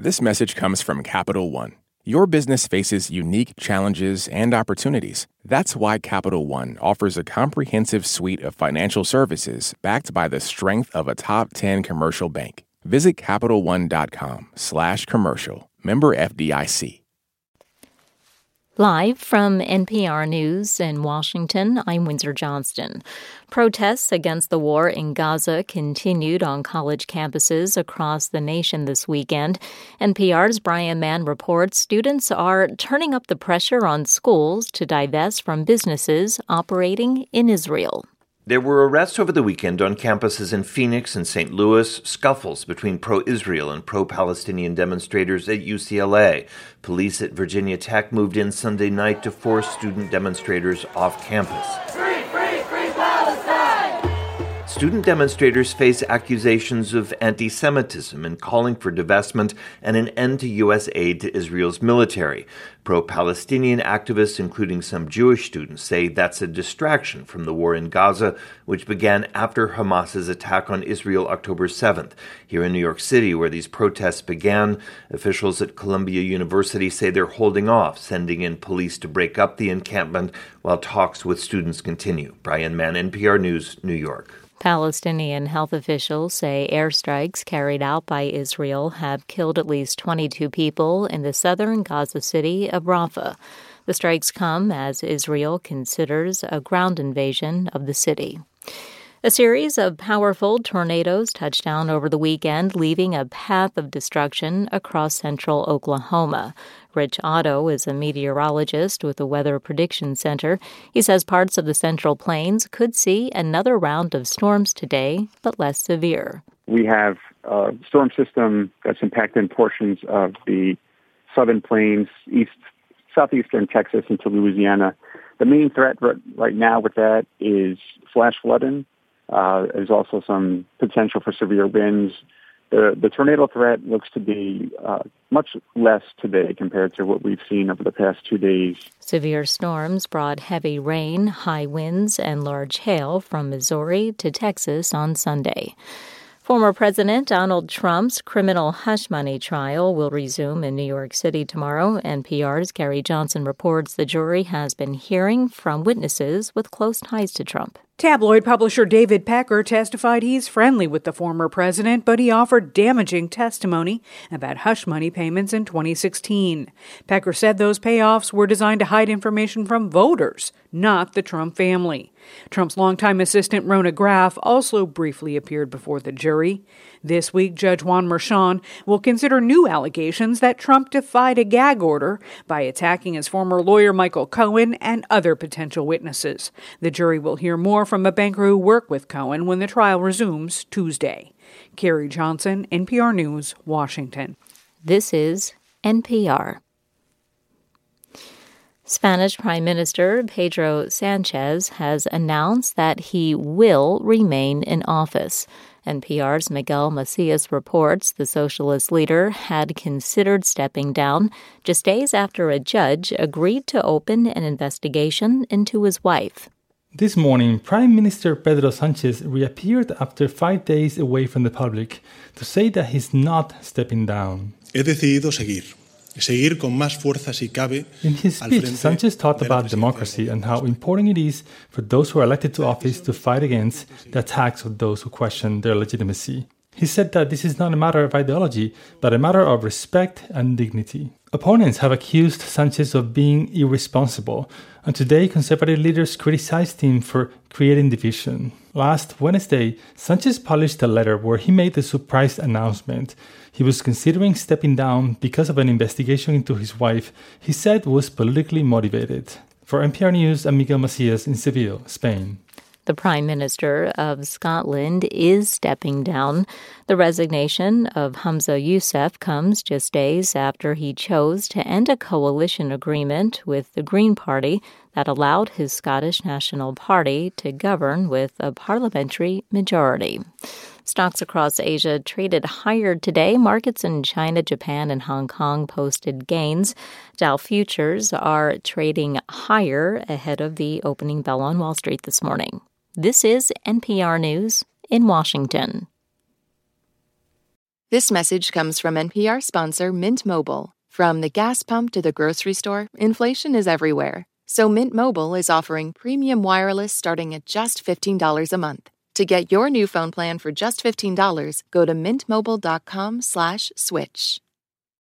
This message comes from Capital One. Your business faces unique challenges and opportunities. That's why Capital One offers a comprehensive suite of financial services backed by the strength of a top 10 commercial bank. Visit CapitalOne.com/commercial. Member FDIC. Live from NPR News in Washington, I'm Windsor Johnston. Protests against the war in Gaza continued on college campuses across the nation this weekend. NPR's Brian Mann reports students are turning up the pressure on schools to divest from businesses operating in Israel. There were arrests over the weekend on campuses in Phoenix and St. Louis, scuffles between pro-Israel and pro-Palestinian demonstrators at UCLA. Police at Virginia Tech moved in Sunday night to force student demonstrators off campus. Free, free, free Palestine! Student demonstrators face accusations of anti-Semitism and calling for divestment and an end to U.S. aid to Israel's military. Pro-Palestinian activists, including some Jewish students, say that's a distraction from the war in Gaza, which began after Hamas's attack on Israel October 7th. Here in New York City, where these protests began, officials at Columbia University say they're holding off, sending in police to break up the encampment while talks with students continue. Brian Mann, NPR News, New York. Palestinian health officials say airstrikes carried out by Israel have killed at least 22 people in the southern Gaza city of Rafah. The strikes come as Israel considers a ground invasion of the city. A series of powerful tornadoes touched down over the weekend, leaving a path of destruction across central Oklahoma. Rich Otto is a meteorologist with the Weather Prediction Center. He says parts of the Central Plains could see another round of storms today, but less severe. We have a storm system that's impacting portions of the Southern Plains, southeastern Texas into Louisiana. The main threat right now with that is flash flooding. There's also some potential for severe winds. The tornado threat looks to be much less today compared to what we've seen over the past 2 days. Severe storms brought heavy rain, high winds, and large hail from Missouri to Texas on Sunday. Former President Donald Trump's criminal hush money trial will resume in New York City tomorrow. NPR's Gary Johnson reports the jury has been hearing from witnesses with close ties to Trump. Tabloid publisher David Pecker testified he's friendly with the former president, but he offered damaging testimony about hush money payments in 2016. Pecker said those payoffs were designed to hide information from voters, not the Trump family. Trump's longtime assistant Rona Graff also briefly appeared before the jury. This week, Judge Juan Merchan will consider new allegations that Trump defied a gag order by attacking his former lawyer Michael Cohen and other potential witnesses. The jury will hear more from a banker who worked with Cohen when the trial resumes Tuesday. Carrie Johnson, NPR News, Washington. This is NPR. Spanish Prime Minister Pedro Sanchez has announced that he will remain in office. NPR's Miguel Macias reports the socialist leader had considered stepping down just days after a judge agreed to open an investigation into his wife. This morning, Prime Minister Pedro Sánchez reappeared after 5 days away from the public to say that he's not stepping down. He decidido seguir con más fuerza si cabe. In his speech, Sánchez talked about democracy and how important it is for those who are elected to office to fight against the attacks of those who question their legitimacy. He said that this is not a matter of ideology, but a matter of respect and dignity. Opponents have accused Sánchez of being irresponsible, and today conservative leaders criticized him for creating division. Last Wednesday, Sánchez published a letter where he made the surprise announcement. He was considering stepping down because of an investigation into his wife he said was politically motivated. For NPR News, I'm Miguel Macias in Seville, Spain. The Prime Minister of Scotland is stepping down. The resignation of Humza Yousaf comes just days after he chose to end a coalition agreement with the Green Party that allowed his Scottish National Party to govern with a parliamentary majority. Stocks across Asia traded higher today. Markets in China, Japan, and Hong Kong posted gains. Dow futures are trading higher ahead of the opening bell on Wall Street this morning. This is NPR News in Washington. This message comes from NPR sponsor Mint Mobile. From the gas pump to the grocery store, inflation is everywhere. So Mint Mobile is offering premium wireless starting at just $15 a month. To get your new phone plan for just $15, go to mintmobile.com/switch.